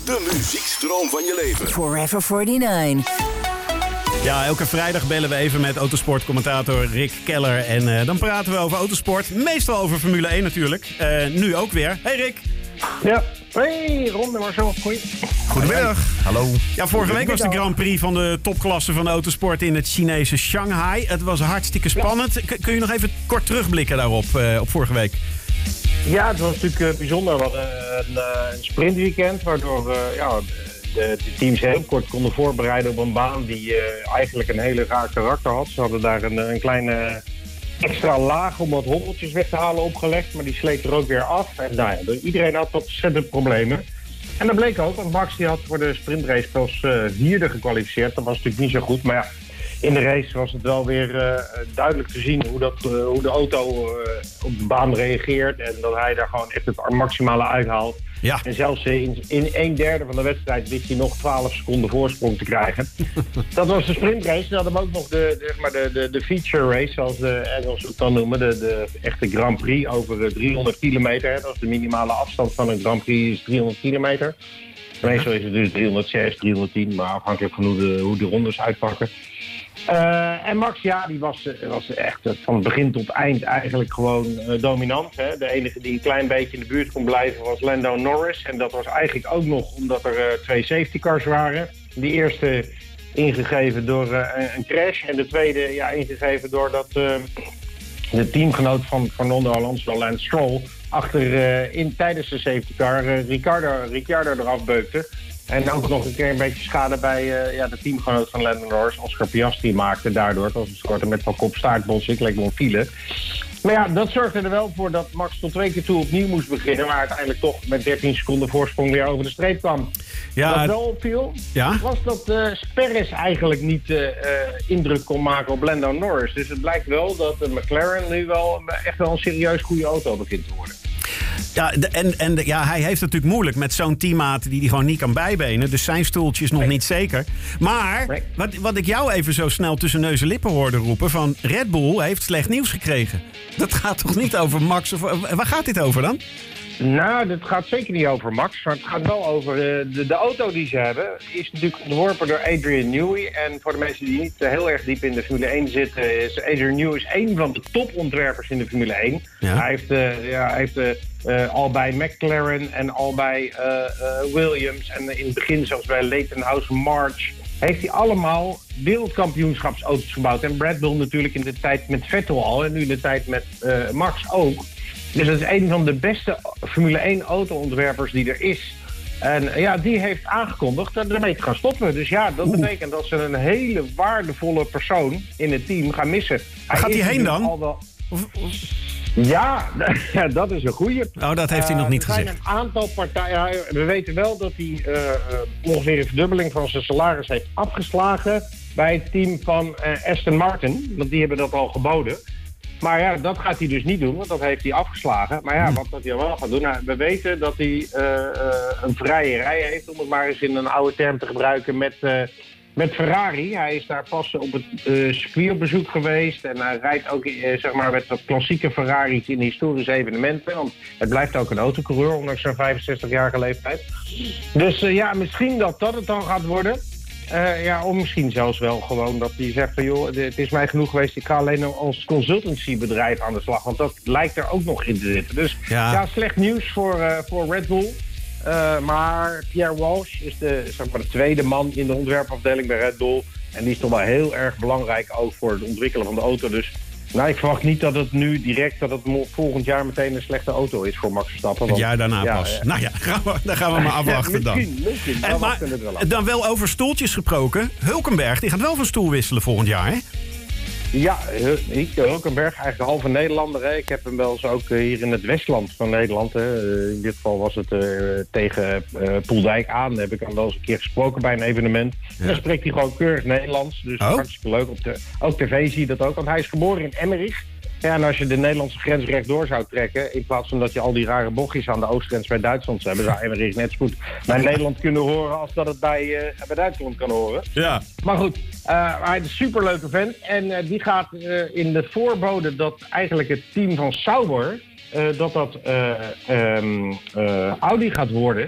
De muziekstroom van je leven. Forever 49. Ja, elke vrijdag bellen we even met autosportcommentator Rick Keller. En dan praten we over autosport. Meestal over Formule 1 natuurlijk. Nu ook weer. Hey Rick. Ja. Hey, Ron en Marcel. Goedemiddag. Hallo. Ja, vorige week was de Grand Prix van de topklasse van de autosport in het Chinese Shanghai. Het was hartstikke spannend. Kun je nog even kort terugblikken daarop, op vorige week? Ja, het was natuurlijk bijzonder. We hadden een sprintweekend waardoor de teams heel kort konden voorbereiden op een baan die eigenlijk een hele raar karakter had. Ze hadden daar een kleine extra laag om wat hobbeltjes weg te halen opgelegd, maar die sleet er ook weer af. En nou ja, iedereen had wat ontzettend problemen. En dat bleek ook, want Max die had voor de sprintrace als vierde gekwalificeerd. Dat was natuurlijk niet zo goed, maar ja, in de race was het wel weer duidelijk te zien hoe de auto op de baan reageert. En dat hij daar gewoon echt het maximale uithaalt. Ja. En zelfs in 1/3 van de wedstrijd wist hij nog 12 seconden voorsprong te krijgen. Dat was de sprintrace. Dan hadden we ook nog de feature race, zoals de Engelsen het dan noemen. De echte Grand Prix over 300 kilometer. Dat is de minimale afstand van een Grand Prix, is 300 kilometer. Meestal is het dus 306, 310, maar afhankelijk van hoe de rondes uitpakken. En Max, ja, die was echt van het begin tot eind eigenlijk gewoon dominant. Hè? De enige die een klein beetje in de buurt kon blijven was Lando Norris. En dat was eigenlijk ook nog omdat er 2 safety cars waren. Die eerste ingegeven door een crash. En de tweede ingegeven doordat de teamgenoot van Fernando Alonso, Lance Stroll, tijdens de safety car Ricciardo eraf beukte. En ook nog een keer een beetje schade bij de teamgenoot van Lando Norris, Oscar Piastri, maakte daardoor. Het was een soort met van kop-staartbos, ik leek me een file. Maar ja, dat zorgde er wel voor dat Max tot 2 keer toe opnieuw moest beginnen, maar uiteindelijk toch met 13 seconden voorsprong weer over de streep kwam. Ja, wat wel opviel, was dat Perez eigenlijk niet indruk kon maken op Lando Norris. Dus het blijkt wel dat de McLaren nu wel echt wel een serieus goede auto begint te worden. Ja, hij heeft het natuurlijk moeilijk met zo'n teammaat die hij gewoon niet kan bijbenen. Dus zijn stoeltje is nog niet zeker. Maar wat ik jou even zo snel tussen neus en lippen hoorde roepen, van Red Bull heeft slecht nieuws gekregen. Dat gaat toch niet over Max? Waar gaat dit over dan? Nou, dat gaat zeker niet over Max, maar het gaat wel over de auto die ze hebben. Is natuurlijk ontworpen door Adrian Newey. En voor de mensen die niet heel erg diep in de Formule 1 zitten, is Adrian Newey een van de topontwerpers in de Formule 1. Ja. Hij heeft al bij McLaren en al bij Williams en in het begin zelfs bij Leighton House March heeft hij allemaal wereldkampioenschapsauto's gebouwd. En Red Bull natuurlijk in de tijd met Vettel al en nu in de tijd met Max ook. Dus dat is een van de beste Formule 1 auto-ontwerpers die er is. En die heeft aangekondigd dat ermee te gaan stoppen. Dus ja, dat betekent dat ze een hele waardevolle persoon in het team gaan missen. Gaat hij heen dan? Ja, dat is een goeie. Oh, dat heeft hij nog niet gezegd. Er zijn een aantal partijen. We weten wel dat hij ongeveer een verdubbeling van zijn salaris heeft afgeslagen bij het team van Aston Martin. Want die hebben dat al geboden. Maar ja, dat gaat hij dus niet doen, want dat heeft hij afgeslagen. Maar ja, wat hij wel gaat doen, we weten dat hij een vrije rij heeft, om het maar eens in een oude term te gebruiken, met Ferrari. Hij is daar pas op het circuit op bezoek geweest en hij rijdt ook met wat klassieke Ferraris in historische evenementen. Want het blijft ook een autocoureur, ondanks zijn 65-jarige leeftijd. Dus misschien dat het dan gaat worden. Of misschien zelfs wel gewoon dat hij zegt van joh, het is mij genoeg geweest, ik ga alleen als consultancybedrijf aan de slag. Want dat lijkt er ook nog in te zitten. Dus slecht nieuws voor Red Bull. Maar Pierre Walsh is de tweede man in de ontwerpafdeling bij Red Bull. En die is toch wel heel erg belangrijk ook voor het ontwikkelen van de auto. Dus ik verwacht niet dat het nu direct, dat het volgend jaar meteen een slechte auto is voor Max Verstappen. Het jaar daarna pas. Nou ja, dan gaan we maar afwachten dan. Misschien. Maar dan wel over stoeltjes gesproken. Hulkenberg, die gaat wel van stoel wisselen volgend jaar, hè? Ja, Hulkenberg, eigenlijk de halve Nederlander. Hè. Ik heb hem wel eens ook hier in het Westland van Nederland. Hè. In dit geval was het tegen Poeldijk aan. Daar heb ik hem wel eens een keer gesproken bij een evenement. Ja. En dan spreekt hij gewoon keurig Nederlands. Dus hartstikke leuk. Ook tv zie je dat ook. Want hij is geboren in Emmerich. Ja, en als je de Nederlandse grens rechtdoor zou trekken, in plaats van dat je al die rare bochtjes aan de oostgrens bij Duitsland zou hebben, zou Emmerich net zo goed bij Nederland kunnen horen als dat het bij Duitsland kan horen. Ja. Maar goed, hij is een superleuke vent en die gaat in de voorbode dat eigenlijk het team van Sauber, Audi gaat worden.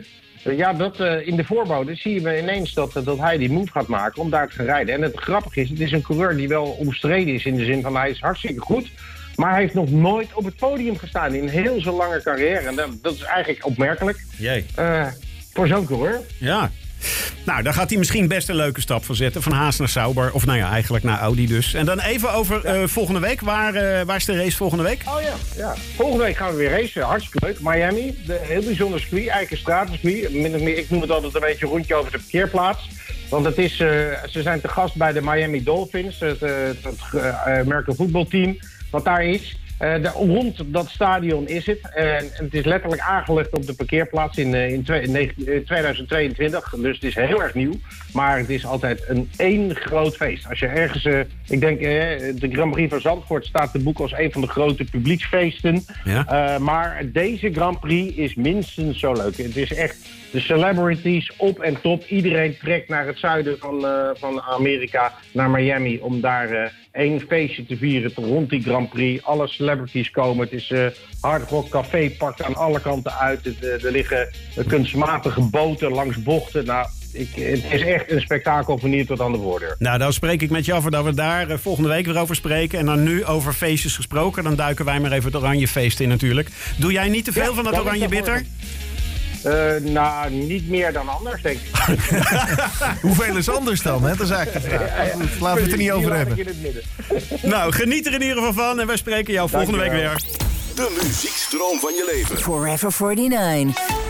in de voorbode zie je ineens dat hij die move gaat maken om daar te gaan rijden. En het grappige is, het is een coureur die wel omstreden is in de zin van hij is hartstikke goed. Maar hij heeft nog nooit op het podium gestaan in heel zijn lange carrière. En dat is eigenlijk opmerkelijk voor zo'n coureur. Ja. Nou, daar gaat hij misschien best een leuke stap voor zetten. Van Haas naar Sauber. Of nou ja, eigenlijk naar Audi dus. En dan even over volgende week. Waar is de race volgende week? Oh ja. Volgende week gaan we weer racen. Hartstikke leuk. Miami. Heel bijzonder circuit. Eigen stratencircuit. Min of meer, ik noem het altijd een beetje een rondje over de parkeerplaats. Want het is, ze zijn te gast bij de Miami Dolphins. Het American voetbalteam. Wat daar is. Rond dat stadion is het. En het is letterlijk aangelegd op de parkeerplaats in 2022. Dus het is heel erg nieuw. Maar het is altijd één groot feest. Als je ergens... ik denk, de Grand Prix van Zandvoort staat te boek als een van de grote publieksfeesten. Ja. Maar deze Grand Prix is minstens zo leuk. Het is echt de celebrities op en top. Iedereen trekt naar het zuiden van Amerika, naar Miami, om daar één feestje te vieren rond die Grand Prix. Alle celebrities komen. Het is Hard Rock Café pakt aan alle kanten uit. Er liggen kunstmatige boten langs bochten. Nou, het is echt een spektakel van hier tot aan de voordeur. Nou, dan spreek ik met je af dat we daar volgende week weer over spreken. En dan nu over feestjes gesproken. Dan duiken wij maar even het oranje feest in natuurlijk. Doe jij niet te veel van dat oranje bitter? Nou, niet meer dan anders, denk ik. Hoeveel is anders dan? Hè? Dat is eigenlijk de vraag. Laten we het er niet over hebben. Nou, geniet er in ieder geval van. En wij spreken jou volgende week weer. De muziekstroom van je leven. Forever 49.